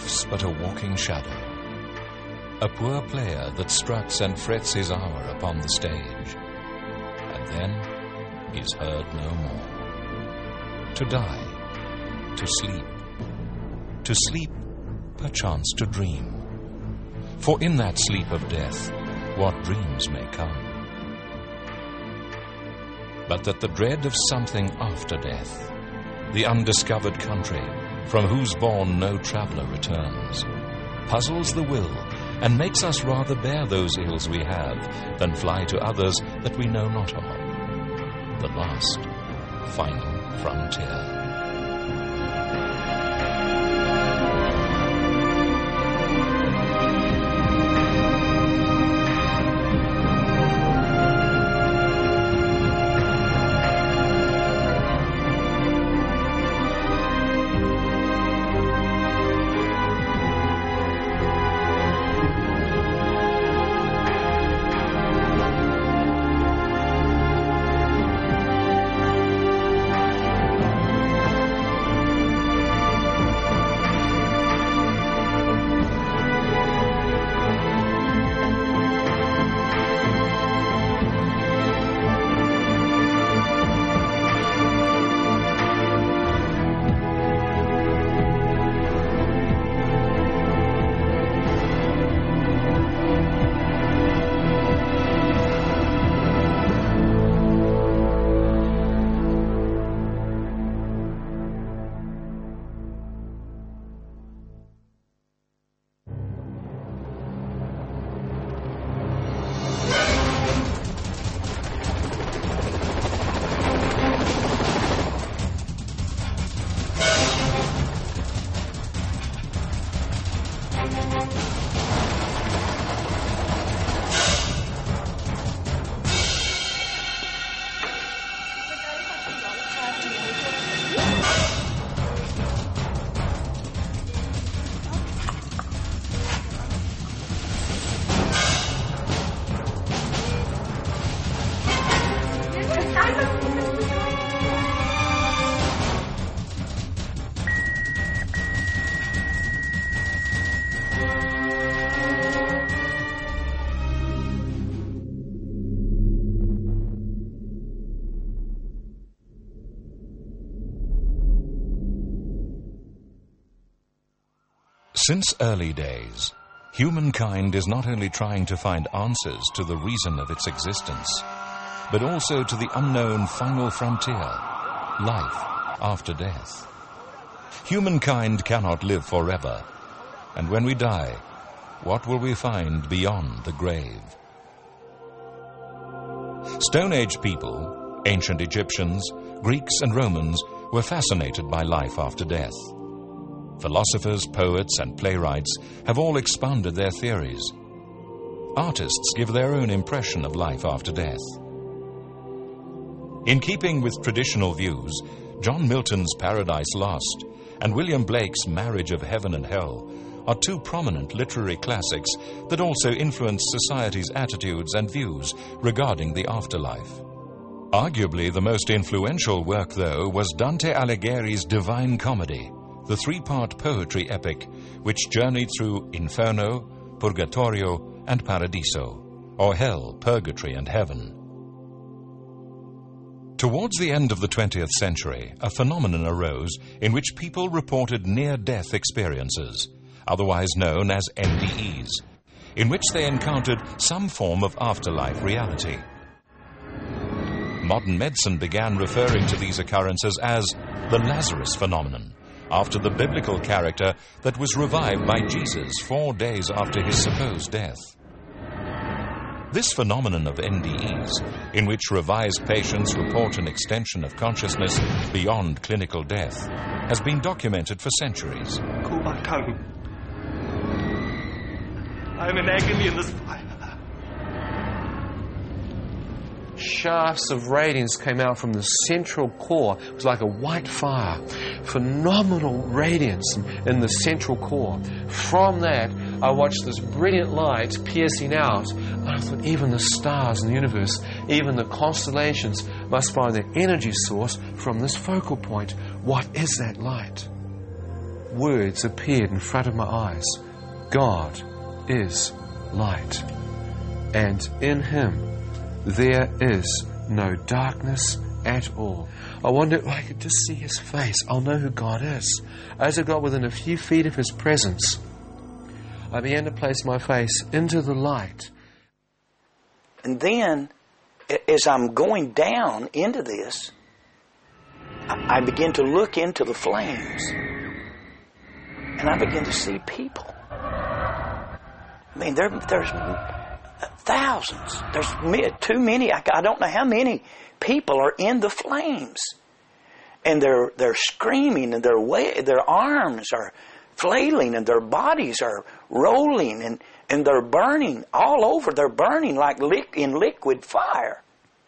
life's but a walking shadow, a poor player that struts and frets his hour upon the stage, and then is heard no more. To die, to sleep, perchance to dream. For in that sleep of death, what dreams may come. But that the dread of something after death, the undiscovered country, from whose bourne no traveller returns, puzzles the will and makes us rather bear those ills we have than fly to others that we know not of. The last, final frontier. Since early days, humankind is not only trying to find answers to the reason of its existence, but also to the unknown final frontier, life after death. Humankind cannot live forever, and when we die, what will we find beyond the grave? Stone Age people, ancient Egyptians, Greeks and Romans were fascinated by life after death. Philosophers, poets, and playwrights have all expounded their theories. Artists give their own impression of life after death. In keeping with traditional views, John Milton's Paradise Lost and William Blake's Marriage of Heaven and Hell are two prominent literary classics that also influenced society's attitudes and views regarding the afterlife. Arguably the most influential work, though, was Dante Alighieri's Divine Comedy, the three-part poetry epic which journeyed through Inferno, Purgatorio, and Paradiso, or Hell, Purgatory, and Heaven. Towards the end of the 20th century, a phenomenon arose in which people reported near-death experiences, otherwise known as NDEs, in which they encountered some form of afterlife reality. Modern medicine began referring to these occurrences as the Lazarus phenomenon, after the biblical character that was revived by Jesus 4 days after his supposed death. This phenomenon of NDEs, in which revised patients report an extension of consciousness beyond clinical death, has been documented for centuries. Go back home. I am in agony in this fire. Shafts of radiance came out from the central core. It was like a white fire. Phenomenal radiance in the central core. From that, I watched this brilliant light piercing out. And I thought, even the stars in the universe, even the constellations must find their energy source from this focal point. What is that light? words appeared in front of my eyes. God is light, and in Him there is no darkness at all. I wonder if I could just see His face. I'll know who God is. As I got within a few feet of His presence, I began to place my face into the light. And then, as I'm going down into this, I begin to look into the flames. And I begin to see people. I mean, there's thousands. There's too many. I don't know how many people are in the flames. And they're screaming, and their arms are flailing, and their bodies are rolling, and they're burning all over. They're burning like in liquid fire.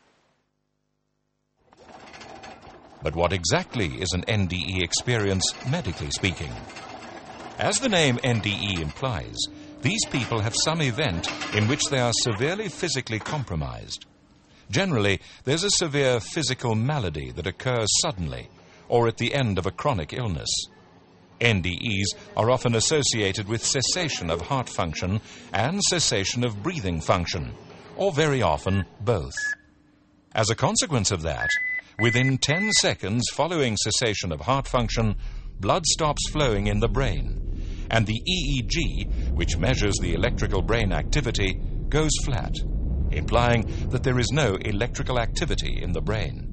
But what exactly is an NDE experience, medically speaking? As the name NDE implies, these people have some event in which they are severely physically compromised. Generally, there's a severe physical malady that occurs suddenly or at the end of a chronic illness. NDEs are often associated with cessation of heart function and cessation of breathing function, or very often both. As a consequence of that, within 10 seconds following cessation of heart function, blood stops flowing in the brain, and the EEG, which measures the electrical brain activity, goes flat, implying that there is no electrical activity in the brain.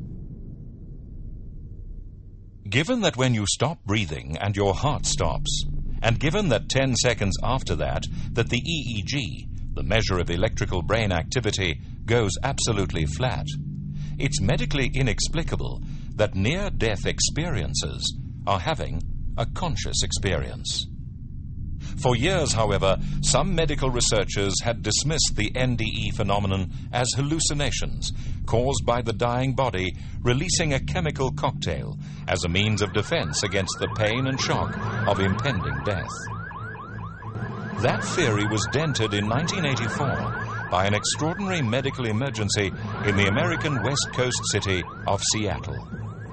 Given that when you stop breathing and your heart stops, and given that 10 seconds after that the EEG, the measure of electrical brain activity, goes absolutely flat, it's medically inexplicable that near-death experiencers are having a conscious experience. For years, however, some medical researchers had dismissed the NDE phenomenon as hallucinations caused by the dying body releasing a chemical cocktail as a means of defense against the pain and shock of impending death. That theory was dented in 1984 by an extraordinary medical emergency in the American West Coast city of Seattle.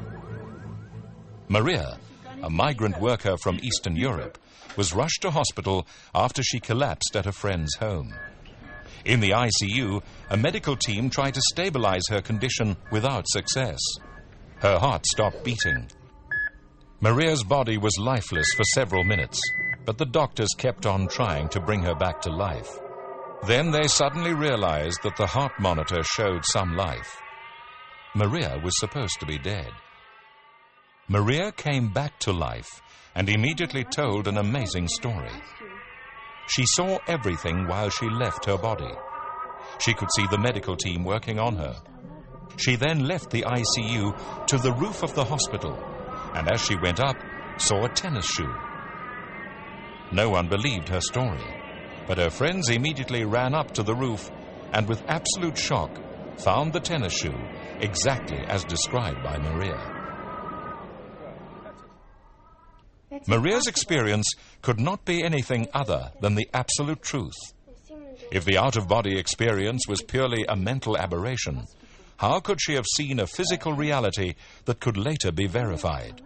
Maria, a migrant worker from Eastern Europe, was rushed to hospital after she collapsed at a friend's home. In the ICU, a medical team tried to stabilize her condition without success. Her heart stopped beating. Maria's body was lifeless for several minutes, but the doctors kept on trying to bring her back to life. Then they suddenly realized that the heart monitor showed some life. Maria was supposed to be dead. Maria came back to life and immediately told an amazing story. She saw everything while she left her body. She could see the medical team working on her. She then left the ICU to the roof of the hospital, and as she went up, saw a tennis shoe. No one believed her story, but her friends immediately ran up to the roof and with absolute shock found the tennis shoe exactly as described by Maria. Maria's experience could not be anything other than the absolute truth. If the out-of-body experience was purely a mental aberration, how could she have seen a physical reality that could later be verified?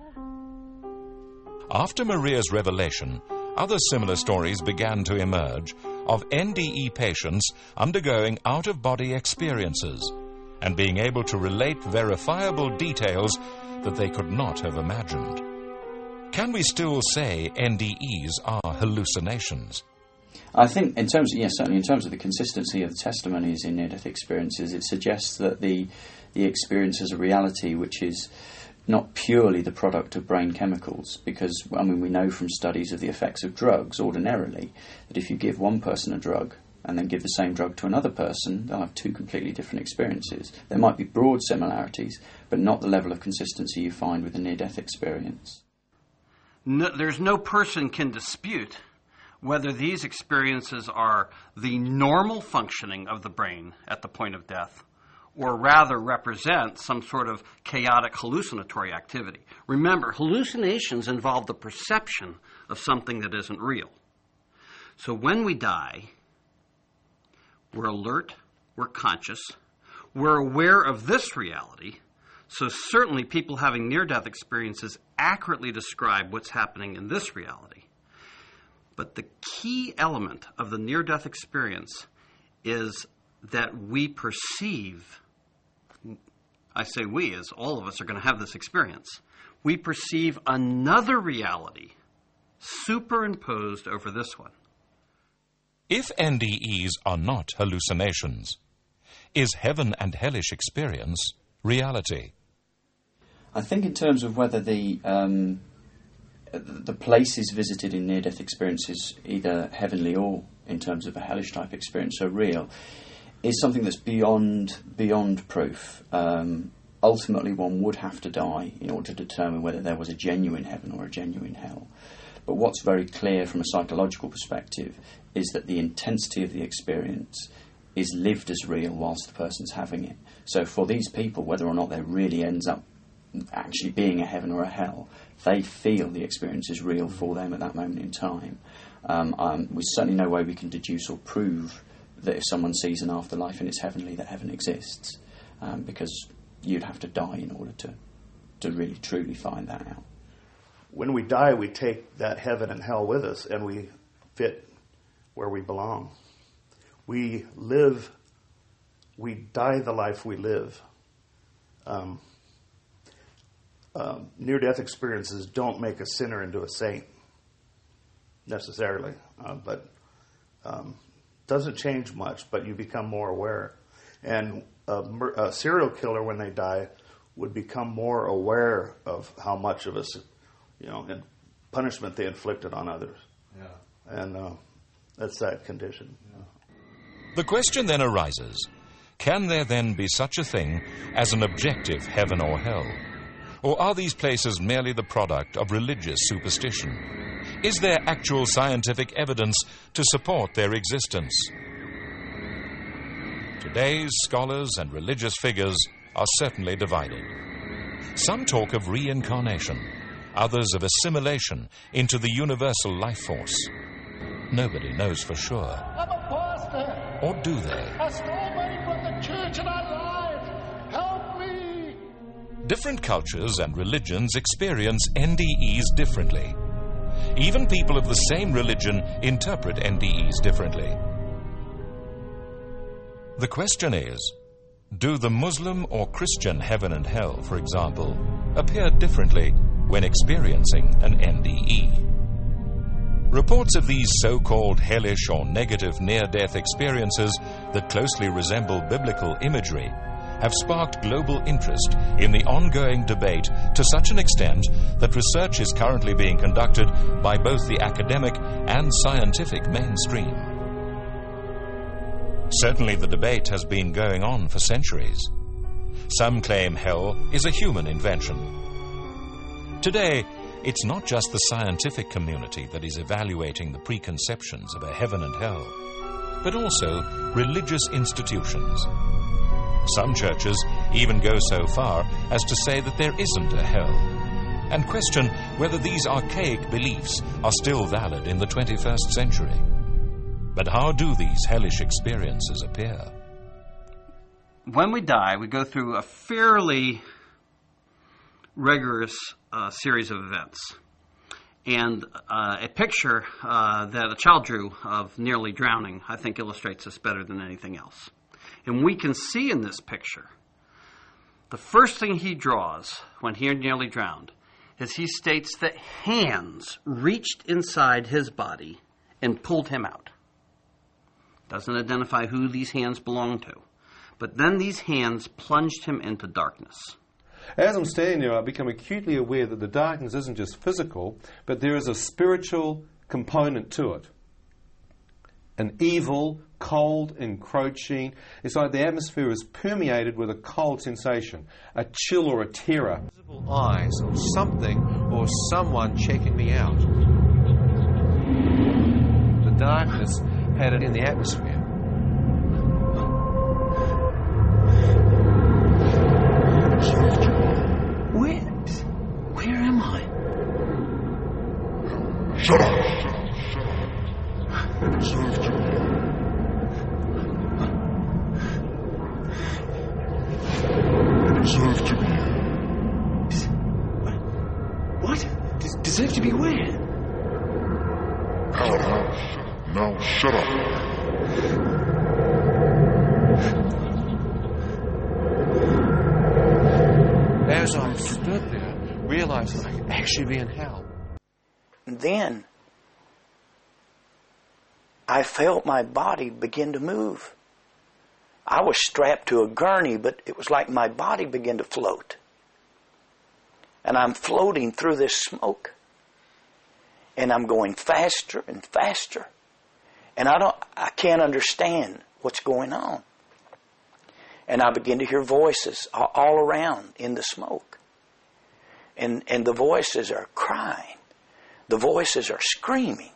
After Maria's revelation, other similar stories began to emerge of NDE patients undergoing out-of-body experiences and being able to relate verifiable details that they could not have imagined. Can we still say NDEs are hallucinations? I think in terms of, yes, certainly in terms of the consistency of the testimonies in near-death experiences, it suggests that the experience is a reality which is not purely the product of brain chemicals, because, I mean, we know from studies of the effects of drugs ordinarily that if you give one person a drug and then give the same drug to another person, they'll have two completely different experiences. There might be broad similarities, but not the level of consistency you find with a near-death experience. No, there's no person can dispute whether these experiences are the normal functioning of the brain at the point of death, or rather represent some sort of chaotic hallucinatory activity. Remember, hallucinations involve the perception of something that isn't real. So when we die, we're alert, we're conscious, we're aware of this reality, So certainly people having near-death experiences accurately describe what's happening in this reality. But the key element of the near-death experience is that we perceive, I say we, as all of us are going to have this experience, we perceive another reality superimposed over this one. If NDEs are not hallucinations, is heaven and hellish experience reality? I think in terms of whether the places visited in near-death experiences, either heavenly or in terms of a hellish type experience, are real, is something that's beyond proof. Ultimately, one would have to die in order to determine whether there was a genuine heaven or a genuine hell. But what's very clear from a psychological perspective is that the intensity of the experience is lived as real whilst the person's having it. So for these people, whether or not there really ends up actually being a heaven or a hell, they feel the experience is real for them at that moment in time. There's certainly no way we can deduce or prove that if someone sees an afterlife and it's heavenly, that heaven exists, because you'd have to die in order to really truly find that out. When we die, we take that heaven and hell with us, and we fit where we belong. We die the life we live. Near-death experiences don't make a sinner into a saint, necessarily, but doesn't change much, but you become more aware. And a serial killer, when they die, would become more aware of how much of us, and punishment they inflicted on others. Yeah. And that's that condition. Yeah. The question then arises, can there then be such a thing as an objective heaven or hell? Or are these places merely the product of religious superstition? Is there actual scientific evidence to support their existence? Today's scholars and religious figures are certainly divided. Some talk of reincarnation, others of assimilation into the universal life force. Nobody knows for sure. I'm a pastor. Or do they? I stole money from the church and I lied. Help me. Different cultures and religions experience NDEs differently. Even people of the same religion interpret NDEs differently. The question is, do the Muslim or Christian heaven and hell, for example, appear differently when experiencing an NDE? Reports of these so-called hellish or negative near-death experiences that closely resemble biblical imagery have sparked global interest in the ongoing debate to such an extent that research is currently being conducted by both the academic and scientific mainstream. Certainly the debate has been going on for centuries. Some claim hell is a human invention. Today, it's not just the scientific community that is evaluating the preconceptions of a heaven and hell, but also religious institutions. Some churches even go so far as to say that there isn't a hell, and question whether these archaic beliefs are still valid in the 21st century. But how do these hellish experiences appear? When we die, we go through a fairly rigorous series of events. And a picture that a child drew of nearly drowning, I think, illustrates this better than anything else. And we can see in this picture, the first thing he draws when he nearly drowned is he states that hands reached inside his body and pulled him out. Doesn't identify who these hands belong to. But then these hands plunged him into darkness. As I'm standing there, I become acutely aware that the darkness isn't just physical, but there is a spiritual component to it. An evil, cold, encroaching. It's like the atmosphere is permeated with a cold sensation, a chill or a terror. Visible eyes of something or someone checking me out. The darkness had it in the atmosphere. Where am I? Shut up! Observe to me. Observe to me. deserve to be where? Now shut up. As I stood there, realizing I could actually be in hell. And then I felt my body begin to move. I was strapped to a gurney, but it was like my body began to float. And I'm floating through this smoke. And I'm going faster and faster. And I can't understand what's going on. And I begin to hear voices all around in the smoke. And the voices are crying. The voices are screaming.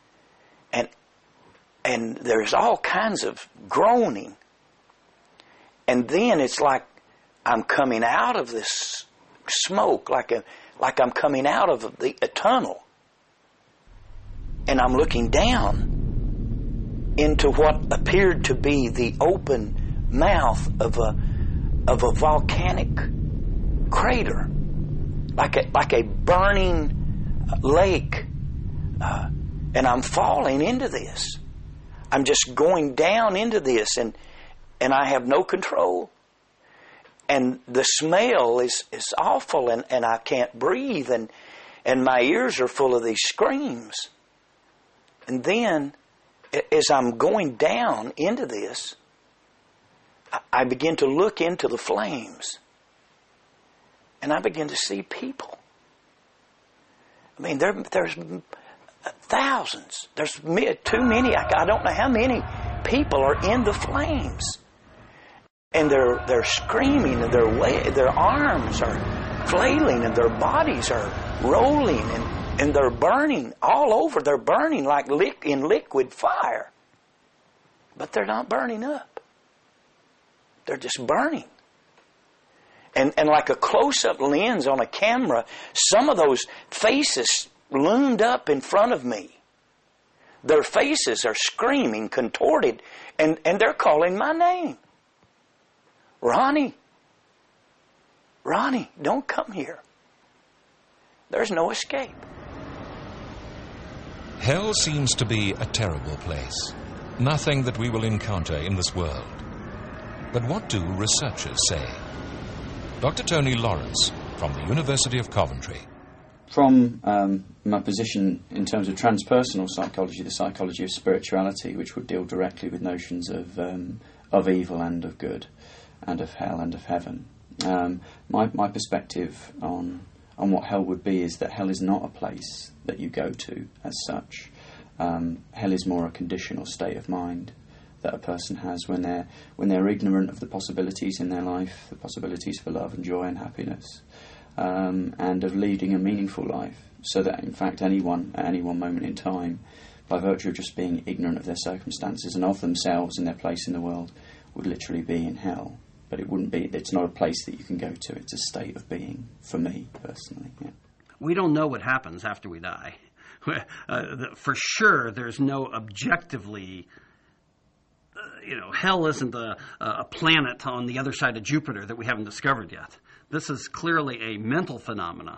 And there's all kinds of groaning. And then it's like I'm coming out of this smoke, like I'm coming out of a tunnel. And I'm looking down into what appeared to be the open mouth of a volcanic crater, like a burning lake. And I'm falling into this. I'm just going down into this, and I have no control. And the smell is awful, and I can't breathe, and my ears are full of these screams. And then, as I'm going down into this, I begin to look into the flames. And I begin to see people. I mean, there's thousands. There's too many. I don't know how many people are in the flames. And they're screaming, and their arms are flailing, and their bodies are rolling, and they're burning all over. They're burning like in liquid fire. But they're not burning up. They're just burning. And like a close-up lens on a camera, some of those faces loomed up in front of me. Their faces are screaming, contorted, and they're calling my name. Ronnie, don't come here. There's no escape. Hell seems to be a terrible place. Nothing that we will encounter in this world. But what do researchers say? Dr. Tony Lawrence from the University of Coventry. From my position in terms of transpersonal psychology, the psychology of spirituality, which would deal directly with notions of evil and of good, and of hell and of heaven, my perspective on what hell would be is that hell is not a place that you go to as such. Hell is more a condition or state of mind that a person has when they're ignorant of the possibilities in their life, the possibilities for love and joy and happiness, and of leading a meaningful life, so that in fact anyone at any one moment in time, by virtue of just being ignorant of their circumstances and of themselves and their place in the world, would literally be in hell. But it's not a place that you can go to. It's a state of being, for me, personally. Yeah. We don't know what happens after we die. For sure, there's no objectively... hell isn't a planet on the other side of Jupiter that we haven't discovered yet. This is clearly a mental phenomena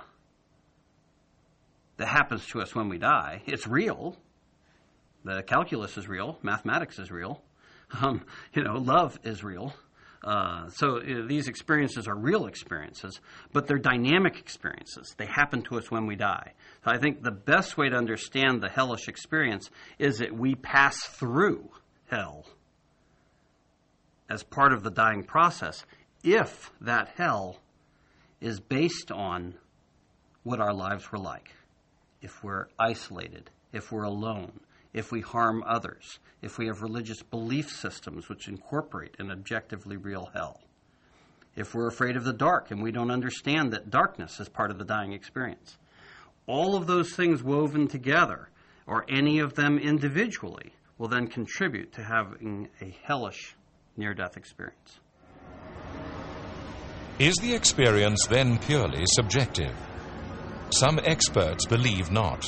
that happens to us when we die. It's real. The calculus is real. Mathematics is real. Love is real. So these experiences are real experiences, but they're dynamic experiences. They happen to us when we die. So I think the best way to understand the hellish experience is that we pass through hell as part of the dying process, if that hell is based on what our lives were like. If we're isolated, if we're alone, if we harm others, if we have religious belief systems which incorporate an objectively real hell, if we're afraid of the dark and we don't understand that darkness is part of the dying experience. All of those things woven together, or any of them individually, will then contribute to having a hellish near-death experience. Is the experience then purely subjective? Some experts believe not.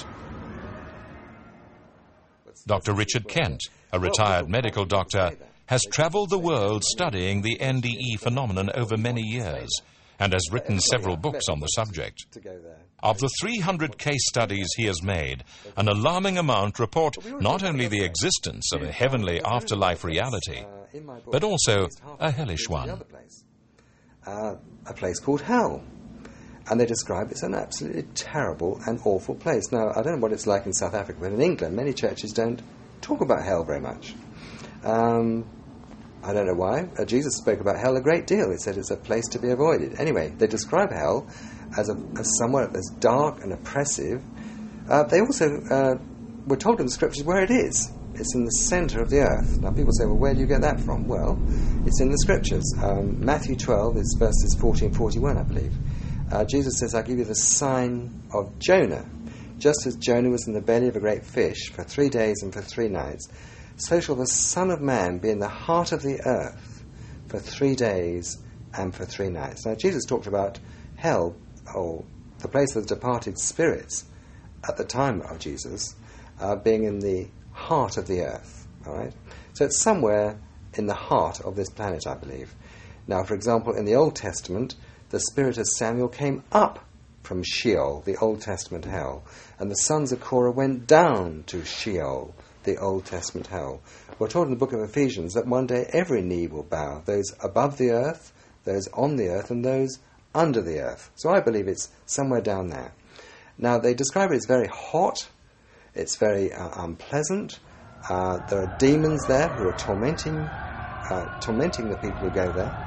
Dr. Richard Kent, a retired medical doctor, has traveled the world studying the NDE phenomenon over many years and has written several books on the subject. Of the 300 case studies he has made, an alarming amount report not only the existence of a heavenly afterlife reality, but also a hellish one. A place called hell. And they describe it's an absolutely terrible and awful place. Now, I don't know what it's like in South Africa, but in England, many churches don't talk about hell very much. I don't know why. Jesus spoke about hell a great deal. He said it's a place to be avoided. Anyway, they describe hell as somewhere that's dark and oppressive. They also were told in the Scriptures where it is. It's in the centre of the earth. Now, people say, well, where do you get that from? Well, it's in the Scriptures. Matthew 12 is verses 40 and 41, I believe. Jesus says, I'll give you the sign of Jonah. Just as Jonah was in the belly of a great fish for 3 days and for 3 nights, so shall the Son of Man be in the heart of the earth for 3 days and for 3 nights. Now, Jesus talked about hell, or the place of the departed spirits, at the time of Jesus, being in the heart of the earth. All right? So it's somewhere in the heart of this planet, I believe. Now, for example, in the Old Testament, the spirit of Samuel came up from Sheol, the Old Testament hell, and the sons of Korah went down to Sheol, the Old Testament hell. We're told in the book of Ephesians that one day every knee will bow, those above the earth, those on the earth, and those under the earth. So I believe it's somewhere down there. Now, they describe it as very hot, it's very unpleasant. There are demons there who are tormenting the people who go there.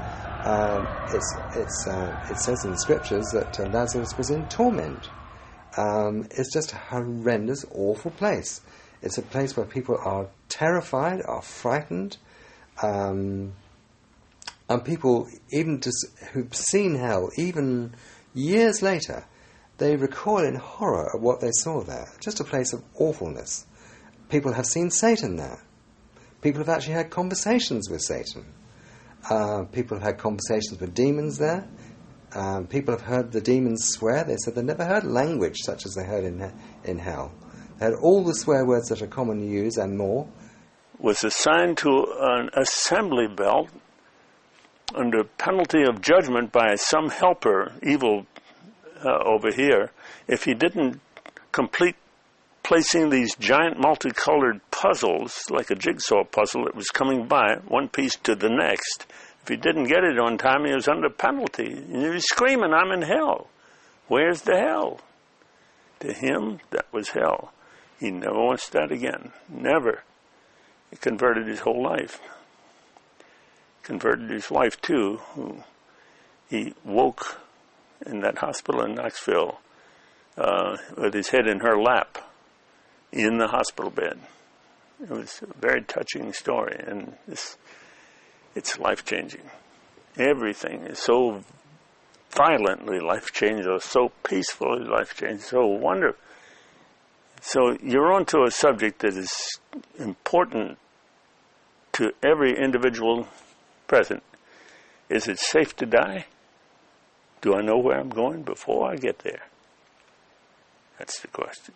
It says in the Scriptures that Lazarus was in torment. It's just a horrendous, awful place. It's a place where people are terrified, are frightened, and people, even just who've seen hell, even years later, they recoil in horror at what they saw there. Just a place of awfulness. People have seen Satan there. People have actually had conversations with Satan. People have had conversations with demons there. People have heard the demons swear. They said they never heard language such as they heard in hell. They had all the swear words that are commonly used and more. Was assigned to an assembly belt under penalty of judgment by some helper, evil over here, if he didn't complete placing these giant multicolored puzzles, like a jigsaw puzzle that was coming by, one piece to the next. If he didn't get it on time, he was under penalty. And he was screaming, I'm in hell. Where's the hell? To him, that was hell. He never wants that again. Never. He converted his whole life. Converted his wife, too, who he woke in that hospital in Knoxville with his head in her lap in the hospital bed. It was a very touching story, and it's life-changing. Everything is so violently life-changing, or so peacefully life-changing, so wonderful. So you're onto a subject that is important to every individual present. Is it safe to die? Do I know where I'm going before I get there? That's the question.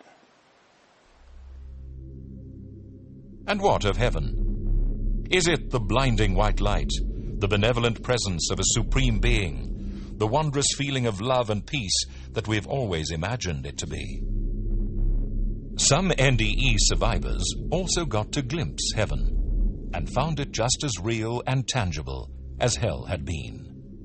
And what of heaven? Is it the blinding white light, the benevolent presence of a supreme being, the wondrous feeling of love and peace that we've always imagined it to be? Some NDE survivors also got to glimpse heaven and found it just as real and tangible as hell had been.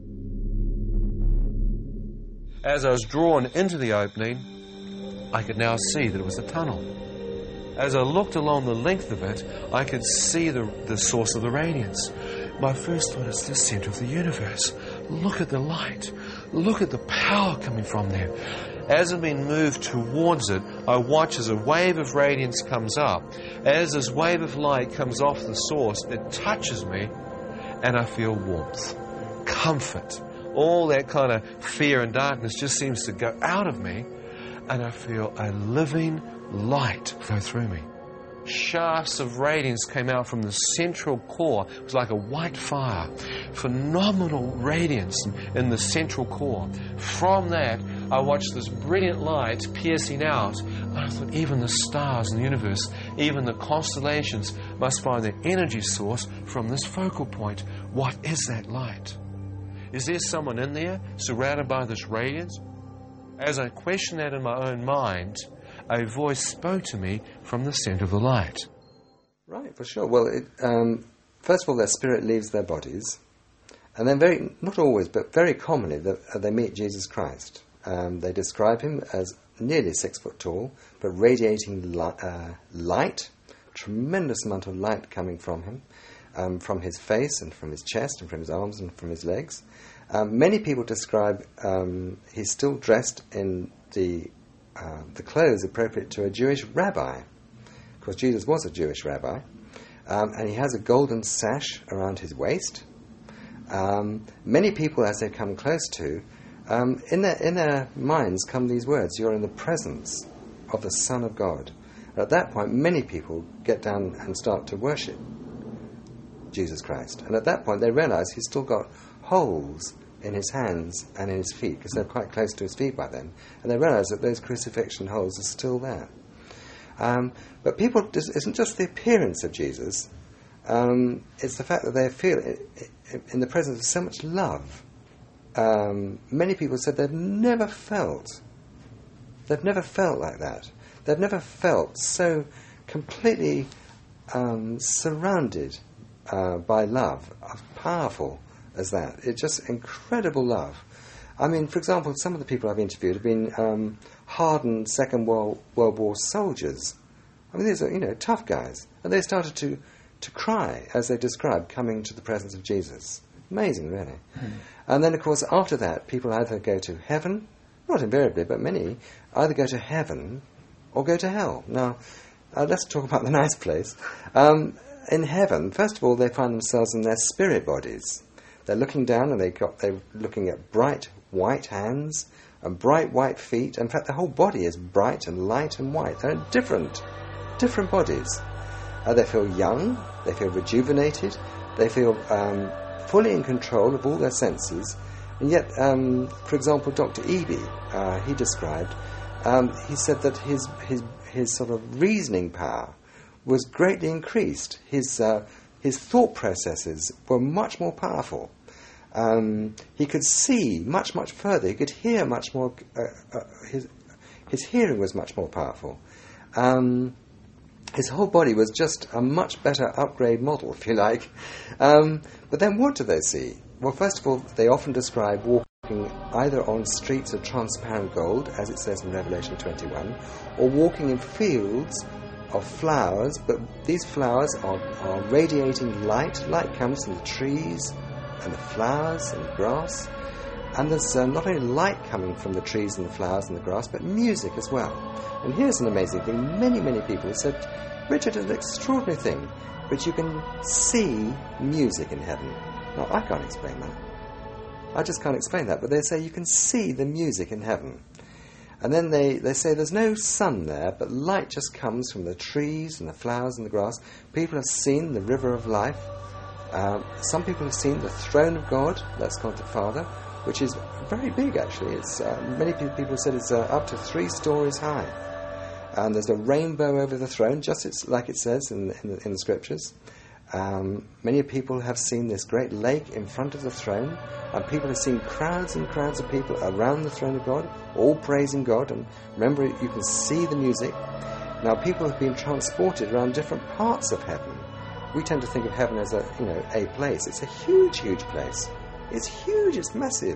As I was drawn into the opening, I could now see that it was a tunnel. As I looked along the length of it, I could see the source of the radiance. My first thought is the center of the universe. Look at the light. Look at the power coming from there. As I've been moved towards it, I watch as a wave of radiance comes up. As this wave of light comes off the source, it touches me, and I feel warmth, comfort. All that kind of fear and darkness just seems to go out of me, and I feel a living light flow through me. Shafts of radiance came out from the central core. It was like a white fire. Phenomenal radiance in the central core. From that, I watched this brilliant light piercing out. And I thought, even the stars in the universe, even the constellations must find their energy source from this focal point. What is that light? Is there someone in there surrounded by this radiance? As I questioned that in my own mind, a voice spoke to me from the centre of the light. Right, for sure. Well, first of all, their spirit leaves their bodies, and then not always, but very commonly, they meet Jesus Christ. They describe him as nearly 6 foot tall, but radiating light, tremendous amount of light coming from him, from his face and from his chest and from his arms and from his legs. Many people describe he's still dressed in the clothes appropriate to a Jewish rabbi. Of course, Jesus was a Jewish rabbi, and he has a golden sash around his waist. Many people, as they come close to, in their minds come these words: "You're in the presence of the Son of God." At that point, many people get down and start to worship Jesus Christ. And at that point, they realize he's still got holes in his hands and in his feet, because they're quite close to his feet by then. And they realize that those crucifixion holes are still there. But people, it isn't just the appearance of Jesus, it's the fact that they feel in the presence of so much love. Many people said they've never felt like that. They've never felt so completely surrounded by love, powerful as that. It's just incredible love. I mean, for example, some of the people I've interviewed have been hardened Second World War soldiers. I mean, these are, tough guys. And they started to cry as they described coming to the presence of Jesus. Amazing, really. And then, of course, after that, people either go to heaven, not invariably, but many, either go to heaven or go to hell. Now, let's talk about the nice place. In heaven, first of all, they find themselves in their spirit bodies. They're looking down and they're looking at bright white hands and bright white feet. In fact, the whole body is bright and light and white. They're in different bodies. They feel young, they feel rejuvenated, they feel fully in control of all their senses. And yet, for example, Dr. Eby, he described, he said that his sort of reasoning power was greatly increased. His thought processes were much more powerful. He could see much, much further. He could hear much more. His hearing was much more powerful. His whole body was just a much better upgrade model, if you like. But then what do they see? Well, first of all, they often describe walking either on streets of transparent gold, as it says in Revelation 21, or walking in fields of flowers, but these flowers are radiating light. Light comes from the trees and the flowers and the grass. And there's not only light coming from the trees and the flowers and the grass, but music as well. And here's an amazing thing. Many, many people have said, Richard, it's an extraordinary thing, but you can see music in heaven. Now, I can't explain that. I just can't explain that. But they say you can see the music in heaven. And then they say there's no sun there, but light just comes from the trees and the flowers and the grass. People have seen the river of life. Some people have seen the throne of God, that's God the Father, which is very big, actually. It's many people said it's up to 3 stories high. And there's a rainbow over the throne, just like it says in the scriptures. Many people have seen this great lake in front of the throne, and people have seen crowds and crowds of people around the throne of God, all praising God. And remember, you can see the music. Now, people have been transported around different parts of heaven. We tend to think of heaven as a place. It's a huge, huge place. It's huge. It's massive.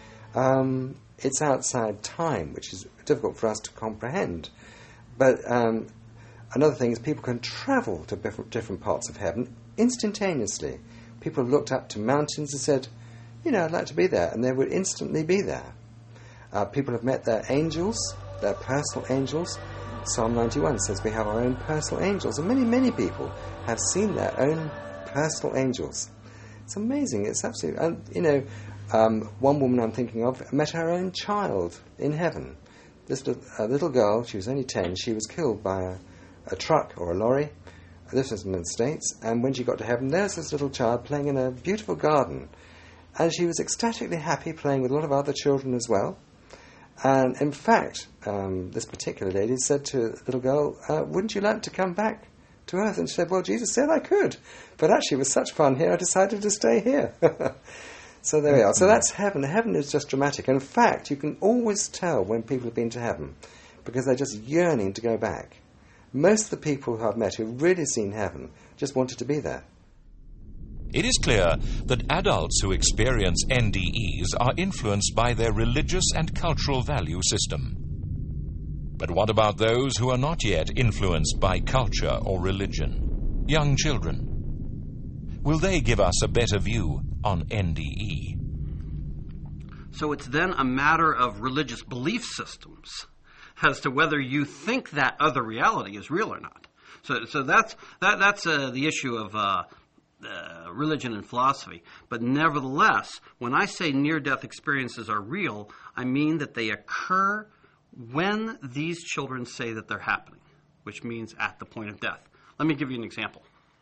It's outside time, which is difficult for us to comprehend. But another thing is people can travel to different parts of heaven instantaneously. People have looked up to mountains and said, I'd like to be there, and they would instantly be there. People have met their angels, their personal angels. Psalm 91 says we have our own personal angels, and many, many people have seen their own personal angels. It's amazing. It's absolutely... one woman I'm thinking of met her own child in heaven. This little girl, she was only 10, she was killed by a truck or a lorry. This was in the States. And when she got to heaven, there's this little child playing in a beautiful garden. And she was ecstatically happy, playing with a lot of other children as well. And in fact, this particular lady said to the little girl, wouldn't you like to come back to Earth? And she said, well, Jesus said I could. But actually, it was such fun here, I decided to stay here. So there we are. So that's heaven. Heaven is just dramatic. And in fact, you can always tell when people have been to heaven because they're just yearning to go back. Most of the people who I've met who've really seen heaven just wanted to be there. It is clear that adults who experience NDEs are influenced by their religious and cultural value system. But what about those who are not yet influenced by culture or religion? Young children. Will they give us a better view on NDE? So it's then a matter of religious belief systems as to whether you think that other reality is real or not. So that's the issue of religion and philosophy. But nevertheless, when I say near-death experiences are real, I mean that they occur when these children say that they're happening, which means at the point of death. Let me give you an example.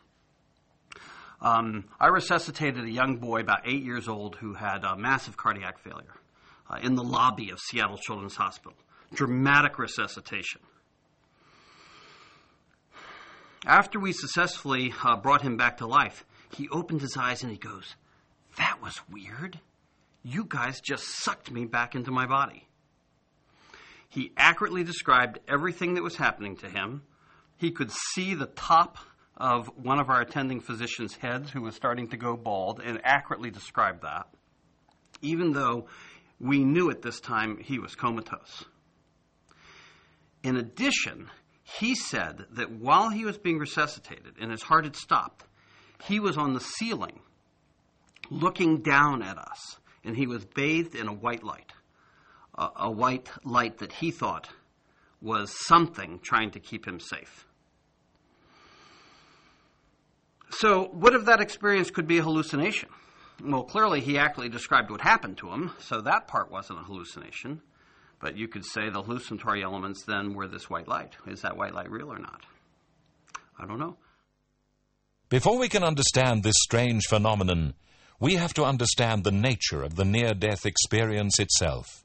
I resuscitated a young boy about 8 years old who had massive cardiac failure in the lobby of Seattle Children's Hospital. Dramatic resuscitation. After we successfully brought him back to life, he opened his eyes and he goes, "That was weird. You guys just sucked me back into my body." He accurately described everything that was happening to him. He could see the top of one of our attending physicians' heads who was starting to go bald and accurately described that, even though we knew at this time he was comatose. In addition, he said that while he was being resuscitated and his heart had stopped, he was on the ceiling looking down at us, and he was bathed in a white light. A white light that he thought was something trying to keep him safe. So what if that experience could be a hallucination? Well, clearly he accurately described what happened to him, so that part wasn't a hallucination. But you could say the hallucinatory elements then were this white light. Is that white light real or not? I don't know. Before we can understand this strange phenomenon, we have to understand the nature of the near-death experience itself.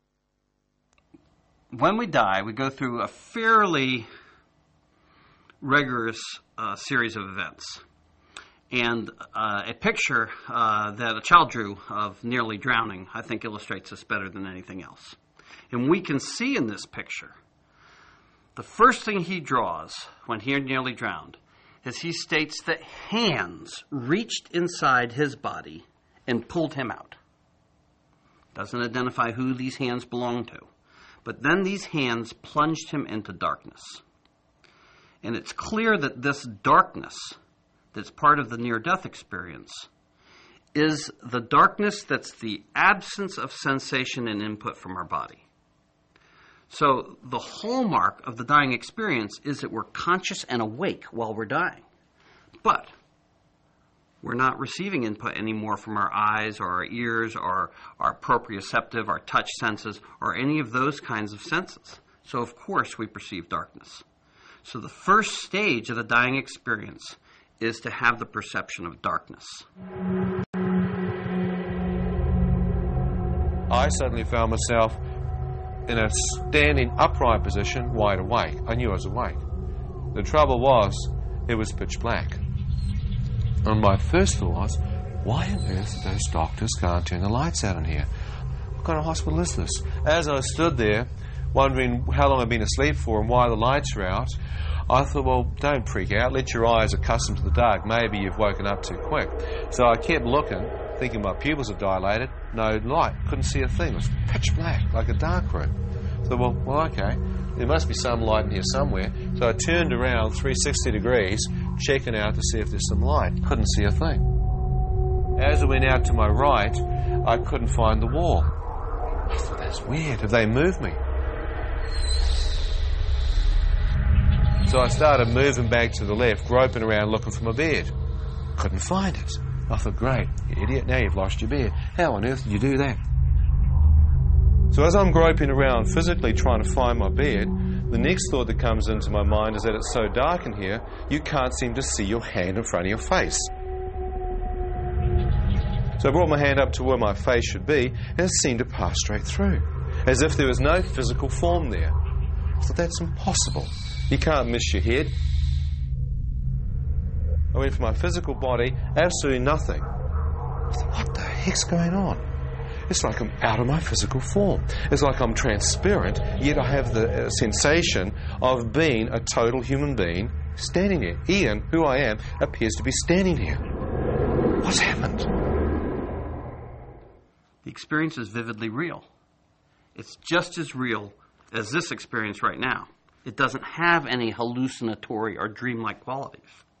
When we die, we go through a fairly rigorous series of events. And a picture that a child drew of nearly drowning, I think, illustrates this better than anything else. And we can see in this picture, the first thing he draws when he nearly drowned is he states that hands reached inside his body and pulled him out. Doesn't identify who these hands belong to. But then these hands plunged him into darkness. And it's clear that this darkness that's part of the near-death experience is the darkness that's the absence of sensation and input from our body. So the hallmark of the dying experience is that we're conscious and awake while we're dying. But we're not receiving input anymore from our eyes or our ears or our proprioceptive, our touch senses, or any of those kinds of senses. So of course we perceive darkness. So the first stage of the dying experience is to have the perception of darkness. I suddenly found myself in a standing upright position, wide awake. I knew I was awake. The trouble was, it was pitch black. And my first thought was, why on earth those doctors can't turn the lights out in here? What kind of hospital is this? As I stood there, wondering how long I'd been asleep for and why the lights were out, I thought, well, don't freak out. Let your eyes accustom to the dark. Maybe you've woken up too quick. So I kept looking, thinking my pupils had dilated. No light. Couldn't see a thing. It was pitch black, like a dark room. So, well, okay. There must be some light in here somewhere. So I turned around 360 degrees, checking out to see if there's some light. Couldn't see a thing. As I went out to my right, I couldn't find the wall. I thought, that's weird. Have they moved me? So I started moving back to the left, groping around looking for my beard. Couldn't find it. I thought, great, you idiot, now you've lost your beard. How on earth did you do that? So as I'm groping around physically trying to find my beard, the next thought that comes into my mind is that it's so dark in here, you can't seem to see your hand in front of your face. So I brought my hand up to where my face should be, and it seemed to pass straight through, as if there was no physical form there. I thought, that's impossible. You can't miss your head. I went for my physical body, absolutely nothing. I thought, what the hell? heck's going on? It's like I'm out of my physical form. It's like I'm transparent, yet I have the sensation of being a total human being standing here. Ian, who I am, appears to be standing here. What's happened? The experience is vividly real. It's just as real as this experience right now. It doesn't have any hallucinatory or dreamlike qualities.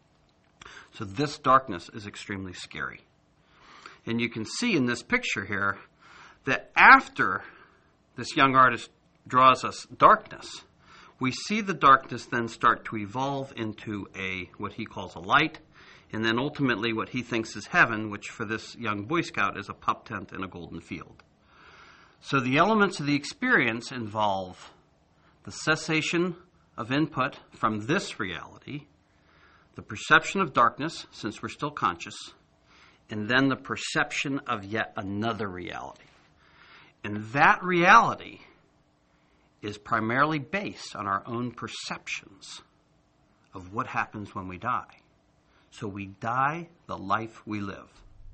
So this darkness is extremely scary. And you can see in this picture here that after this young artist draws us darkness, we see the darkness then start to evolve into what he calls a light, and then ultimately what he thinks is heaven, which for this young Boy Scout is a pup tent in a golden field. So the elements of the experience involve the cessation of input from this reality, the perception of darkness, since we're still conscious, and then the perception of yet another reality. And that reality is primarily based on our own perceptions of what happens when we die. So we die the life we live.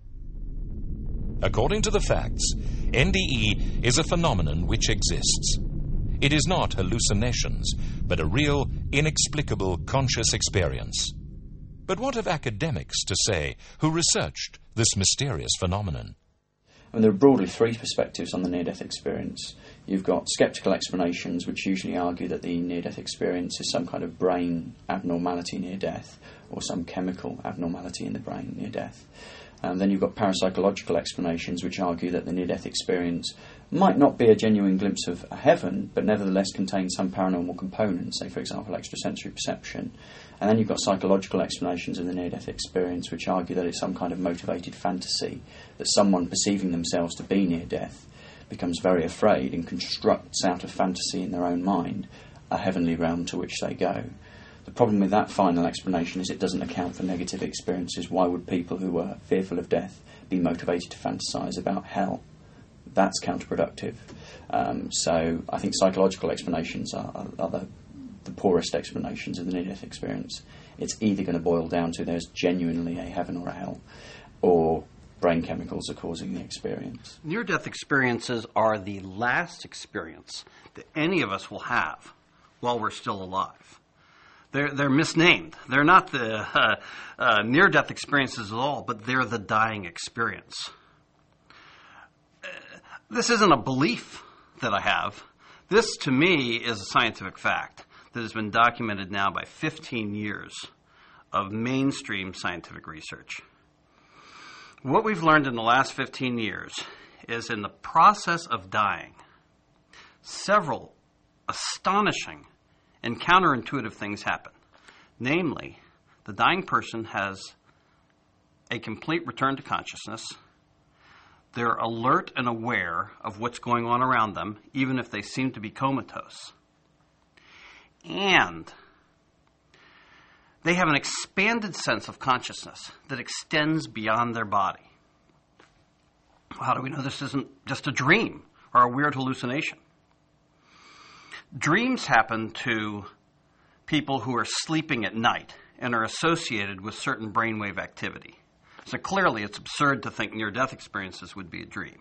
According to the facts, NDE is a phenomenon which exists. It is not hallucinations, but a real, inexplicable conscious experience. But what have academics to say who researched this mysterious phenomenon? And there are broadly three perspectives on the near-death experience. You've got sceptical explanations, which usually argue that the near-death experience is some kind of brain abnormality near death, or some chemical abnormality in the brain near death. And then you've got parapsychological explanations, which argue that the near-death experience might not be a genuine glimpse of a heaven, but nevertheless contains some paranormal components, say, for example, extrasensory perception. And then you've got psychological explanations of the near-death experience, which argue that it's some kind of motivated fantasy, that someone perceiving themselves to be near death becomes very afraid and constructs out of fantasy in their own mind a heavenly realm to which they go. The problem with that final explanation is it doesn't account for negative experiences. Why would people who are fearful of death be motivated to fantasise about hell? That's counterproductive. So I think psychological explanations are the poorest explanations of the near-death experience. It's either going to boil down to there's genuinely a heaven or a hell, or brain chemicals are causing the experience. Near-death experiences are the last experience that any of us will have while we're still alive. They're misnamed. They're not the near-death experiences at all, but they're the dying experience. This isn't a belief that I have. This, to me, is a scientific fact that has been documented now by 15 years of mainstream scientific research. What we've learned in the last 15 years is in the process of dying, several astonishing and counterintuitive things happen. Namely, the dying person has a complete return to consciousness. They're alert and aware of what's going on around them, even if they seem to be comatose. And they have an expanded sense of consciousness that extends beyond their body. How do we know this isn't just a dream or a weird hallucination? Dreams happen to people who are sleeping at night and are associated with certain brainwave activity. So clearly it's absurd to think near-death experiences would be a dream.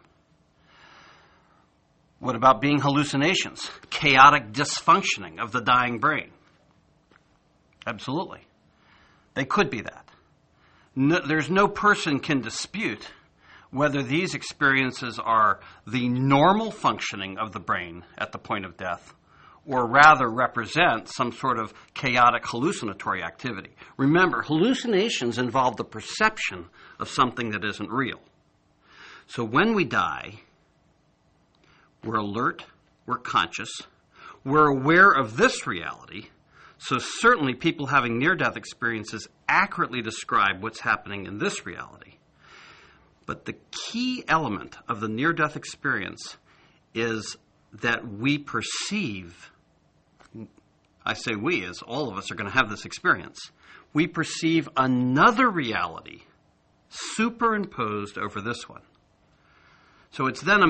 What about being hallucinations? Chaotic dysfunctioning of the dying brain? Absolutely. They could be that. There's no person can dispute whether these experiences are the normal functioning of the brain at the point of death, or rather represent some sort of chaotic hallucinatory activity. Remember, hallucinations involve the perception of something that isn't real. So when we die, we're alert, we're conscious, we're aware of this reality, so certainly people having near-death experiences accurately describe what's happening in this reality. But the key element of the near-death experience is that we perceive, I say we, as all of us are going to have this experience, we perceive another reality superimposed over this one. So it's then a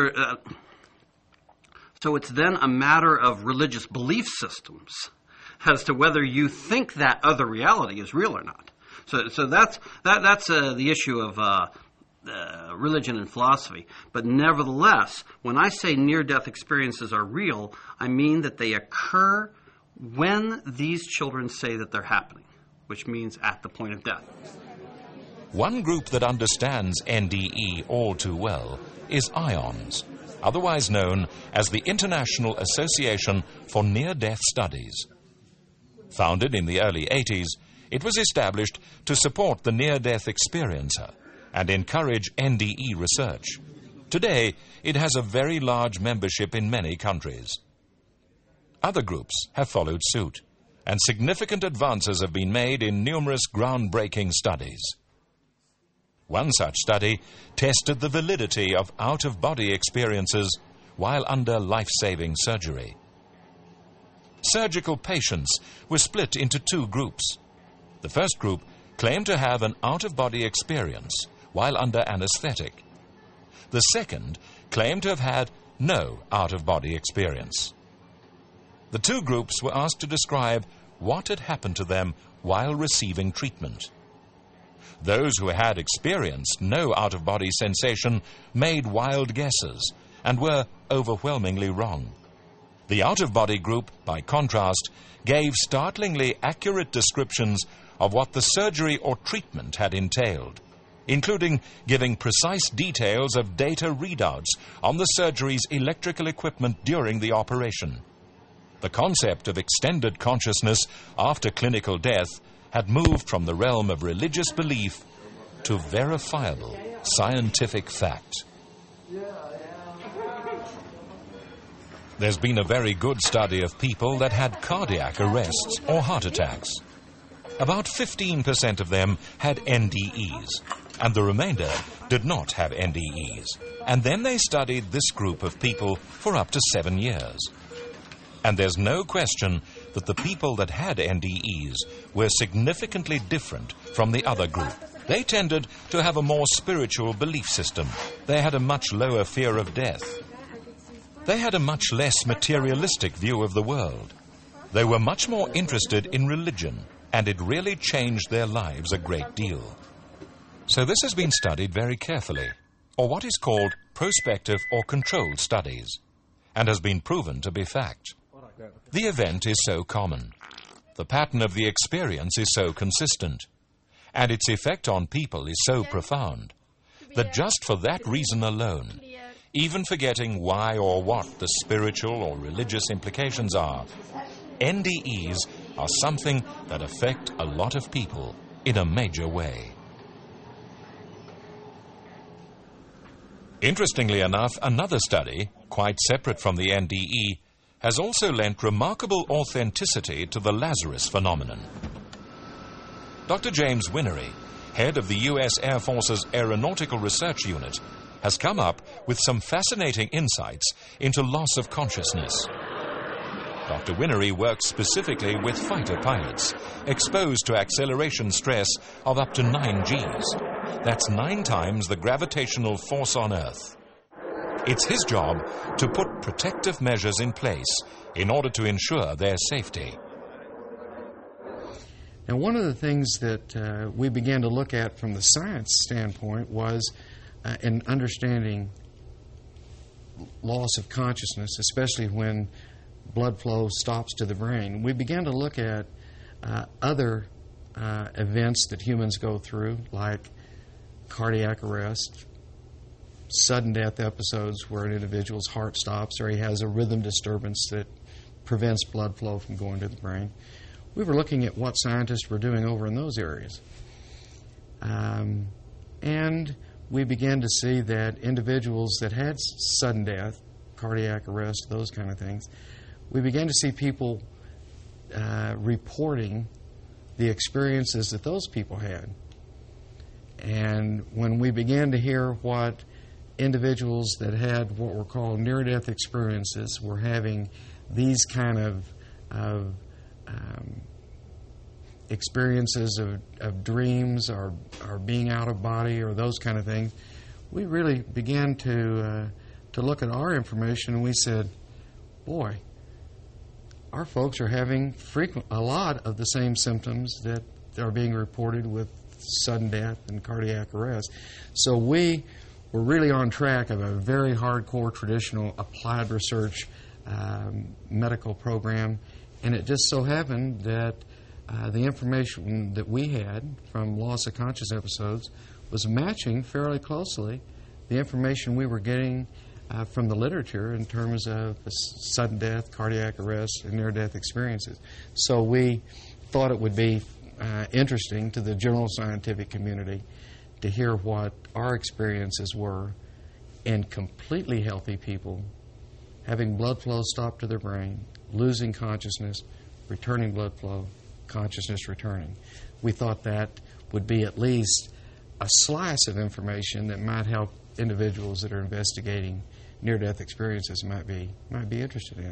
matter of religious belief systems as to whether you think that other reality is real or not. So that's the issue of religion and philosophy. But nevertheless, when I say near-death experiences are real, I mean that they occur when these children say that they're happening, which means at the point of death. One group that understands NDE all too well is IONS, otherwise known as the International Association for Near-Death Studies. Founded in the early 80s, it was established to support the near-death experiencer and encourage NDE research. Today, it has a very large membership in many countries. Other groups have followed suit, and significant advances have been made in numerous groundbreaking studies. One such study tested the validity of out-of-body experiences while under life-saving surgery. Surgical patients were split into two groups. The first group claimed to have an out-of-body experience while under anesthetic. The second claimed to have had no out-of-body experience. The two groups were asked to describe what had happened to them while receiving treatment. Those who had experienced no out-of-body sensation made wild guesses and were overwhelmingly wrong. The out-of-body group, by contrast, gave startlingly accurate descriptions of what the surgery or treatment had entailed, including giving precise details of data readouts on the surgery's electrical equipment during the operation. The concept of extended consciousness after clinical death had moved from the realm of religious belief to verifiable scientific fact. There's been a very good study of people that had cardiac arrests or heart attacks. About 15% of them had NDEs, and the remainder did not have NDEs. And then they studied this group of people for up to 7 years. And there's no question that the people that had NDEs were significantly different from the other group. They tended to have a more spiritual belief system. They had a much lower fear of death. They had a much less materialistic view of the world. They were much more interested in religion, and it really changed their lives a great deal. So this has been studied very carefully, or what is called prospective or controlled studies, and has been proven to be fact. The event is so common. The pattern of the experience is so consistent, and its effect on people is so profound, that just for that reason alone, even forgetting why or what the spiritual or religious implications are, NDEs are something that affect a lot of people in a major way. Interestingly enough, another study, quite separate from the NDE, has also lent remarkable authenticity to the Lazarus phenomenon. Dr. James Winery, head of the U.S. Air Force's Aeronautical Research Unit, has come up with some fascinating insights into loss of consciousness. Dr. Winery works specifically with fighter pilots, exposed to acceleration stress of up to 9 Gs. That's 9 times the gravitational force on Earth. It's his job to put protective measures in place in order to ensure their safety. Now, one of the things that we began to look at from the science standpoint was in understanding loss of consciousness, especially when blood flow stops to the brain. We began to look at other events that humans go through, like cardiac arrest, sudden death episodes where an individual's heart stops or he has a rhythm disturbance that prevents blood flow from going to the brain. We were looking at what scientists were doing over in those areas. And we began to see that individuals that had sudden death, cardiac arrest, those kind of things, we began to see people reporting the experiences that those people had. And when we began to hear what individuals that had what were called near-death experiences were having these kind of experiences of dreams or being out of body or those kind of things, we really began to look at our information, and we said, boy, our folks are having a lot of the same symptoms that are being reported with sudden death and cardiac arrest. So we were really on track of a very hardcore traditional applied research medical program, and it just so happened that the information that we had from loss of conscious episodes was matching fairly closely the information we were getting from the literature in terms of sudden death, cardiac arrest, and near-death experiences. So we thought it would be interesting to the general scientific community to hear what our experiences were in completely healthy people having blood flow stop to their brain, losing consciousness, returning blood flow, consciousness returning. We thought that would be at least a slice of information that might help individuals that are investigating near-death experiences might be interested in.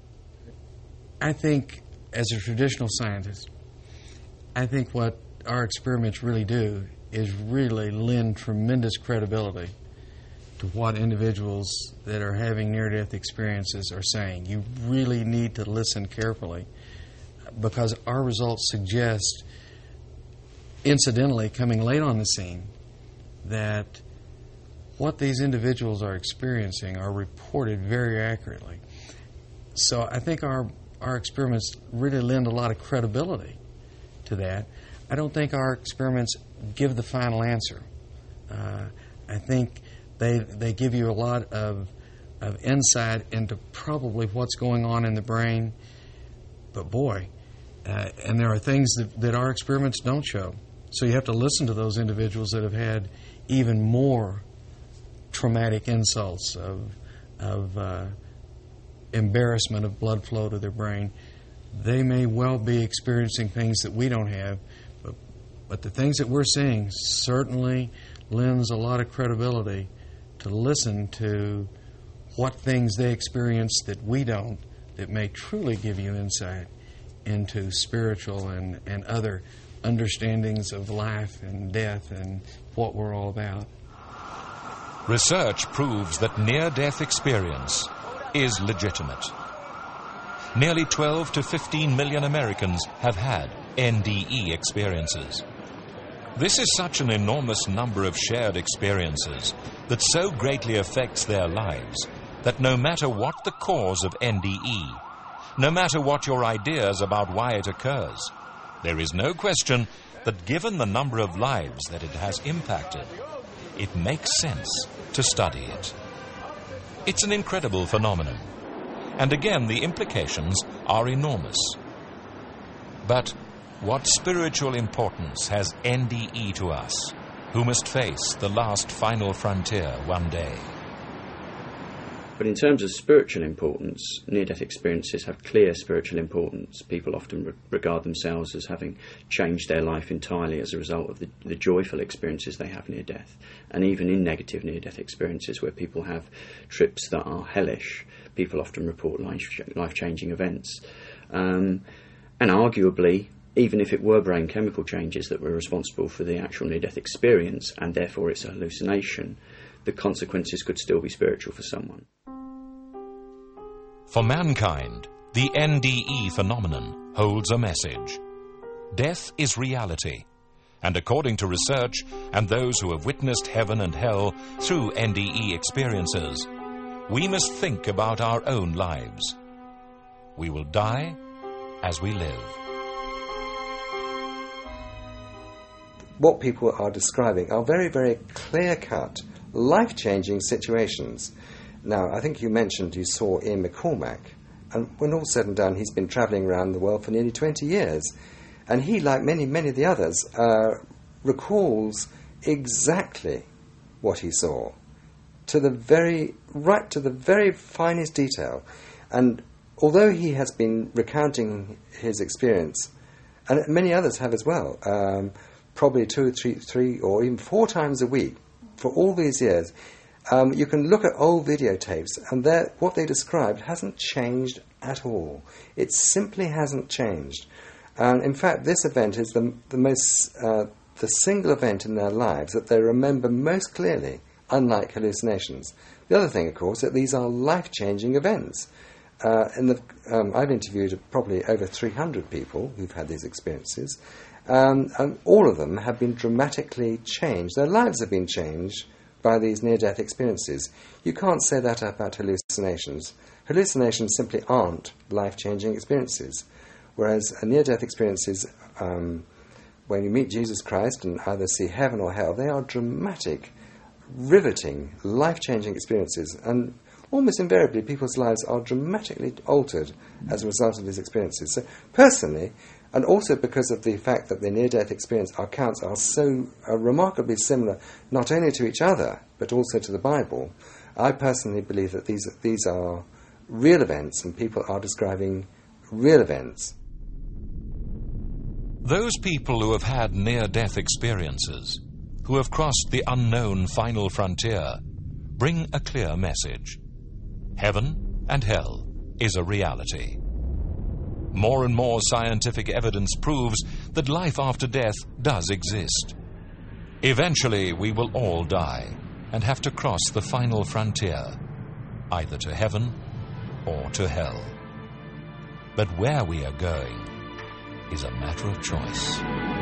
I think, as a traditional scientist, I think what our experiments really do is really lend tremendous credibility to what individuals that are having near-death experiences are saying. You really need to listen carefully, because our results suggest, incidentally, coming late on the scene, that what these individuals are experiencing are reported very accurately. So I think our experiments really lend a lot of credibility to that. I don't think our experiments give the final answer. I think they give you a lot of insight into probably what's going on in the brain. But boy, and there are things that our experiments don't show. So you have to listen to those individuals that have had even more traumatic insults of embarrassment of blood flow to their brain. They may well be experiencing things that we don't have, but the things that we're seeing certainly lends a lot of credibility to listen to what things they experience that we don't, that may truly give you insight into spiritual and other understandings of life and death and what we're all about. Research proves that near-death experience is legitimate. Nearly 12 to 15 million Americans have had NDE experiences. This is such an enormous number of shared experiences that so greatly affects their lives that no matter what the cause of NDE, no matter what your ideas about why it occurs, there is no question that given the number of lives that it has impacted, it makes sense to study it. It's an incredible phenomenon, and again the implications are enormous. But what spiritual importance has NDE to us, who must face the last final frontier one day? But in terms of spiritual importance, near-death experiences have clear spiritual importance. People often regard themselves as having changed their life entirely as a result of the joyful experiences they have near-death. And even in negative near-death experiences where people have trips that are hellish, people often report life-changing events. And arguably, even if it were brain chemical changes that were responsible for the actual near-death experience, and therefore it's a hallucination, the consequences could still be spiritual for someone. For mankind, the NDE phenomenon holds a message. Death is reality, and according to research and those who have witnessed heaven and hell through NDE experiences, we must think about our own lives. We will die as we live. What people are describing are very, very clear-cut, life-changing situations. Now, I think you mentioned you saw Ian McCormack, and when all's said and done, he's been travelling around the world for nearly 20 years. And he, like many, many of the others, recalls exactly what he saw, right to the very finest detail. And although he has been recounting his experience, and many others have as well, probably 2, 3, or even 4 times a week for all these years, you can look at old videotapes, and what they described hasn't changed at all. It simply hasn't changed. And in fact, this event is the single event in their lives that they remember most clearly, unlike hallucinations. The other thing, of course, that these are life-changing events. I've interviewed probably over 300 people who've had these experiences, all of them have been dramatically changed. Their lives have been changed by these near-death experiences. You can't say that about hallucinations. Hallucinations simply aren't life-changing experiences, whereas near-death experiences, when you meet Jesus Christ and either see heaven or hell, they are dramatic, riveting, life-changing experiences, and almost invariably people's lives are dramatically altered as a result of these experiences. So personally, and also because of the fact that the near-death experience accounts are so remarkably similar not only to each other but also to the Bible, I personally believe that these are real events and people are describing real events. Those people who have had near-death experiences, who have crossed the unknown final frontier, bring a clear message. Heaven and hell is a reality. More and more scientific evidence proves that life after death does exist. Eventually, we will all die and have to cross the final frontier, either to heaven or to hell. But where we are going is a matter of choice.